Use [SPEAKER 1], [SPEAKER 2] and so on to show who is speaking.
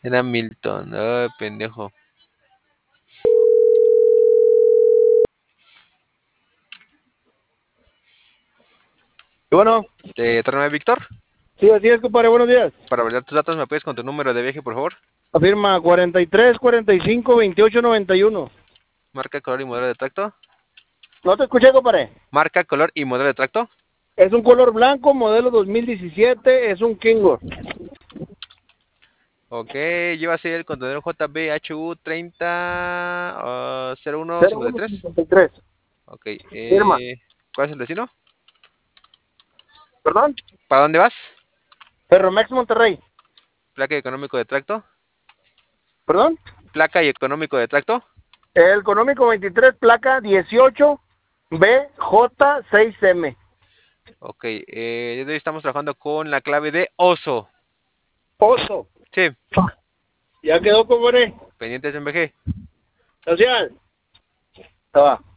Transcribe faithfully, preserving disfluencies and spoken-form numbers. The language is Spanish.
[SPEAKER 1] Era Milton. Ay, pendejo.
[SPEAKER 2] Y bueno,
[SPEAKER 1] ¿Te trae Víctor?
[SPEAKER 2] sí, así es, compadre, buenos días.
[SPEAKER 1] Para validar tus datos, ¿me puedes con tu número de viaje, por favor?
[SPEAKER 2] Afirma cuarenta y tres, cuarenta y cinco, veintiocho, noventa y uno.
[SPEAKER 1] Marca, color y modelo de tracto.
[SPEAKER 2] No te escuché, compadre.
[SPEAKER 1] Marca, color y modelo de tracto.
[SPEAKER 2] Es un color blanco, modelo dos mil diecisiete, es un Kingo.
[SPEAKER 1] Ok, lleva a ser el contenedor J B H U treinta uh, cero uno cincuenta y tres.
[SPEAKER 2] cero uno cincuenta y tres.
[SPEAKER 1] Ok,
[SPEAKER 2] Firma.
[SPEAKER 1] eh, ¿cuál es el destino?
[SPEAKER 2] ¿Perdón?
[SPEAKER 1] ¿Para dónde vas?
[SPEAKER 2] Ferromex Monterrey.
[SPEAKER 1] Placa y económico de tracto.
[SPEAKER 2] ¿Perdón?
[SPEAKER 1] Placa y económico de tracto.
[SPEAKER 2] El económico veintitrés, placa dieciocho, B J seis M.
[SPEAKER 1] Ok, eh, desde hoy estamos trabajando con la clave de oso.
[SPEAKER 2] Oso.
[SPEAKER 1] Sí,
[SPEAKER 2] Ya quedó, compadre.
[SPEAKER 1] pendientes en B G.
[SPEAKER 2] Gracias. Estaba.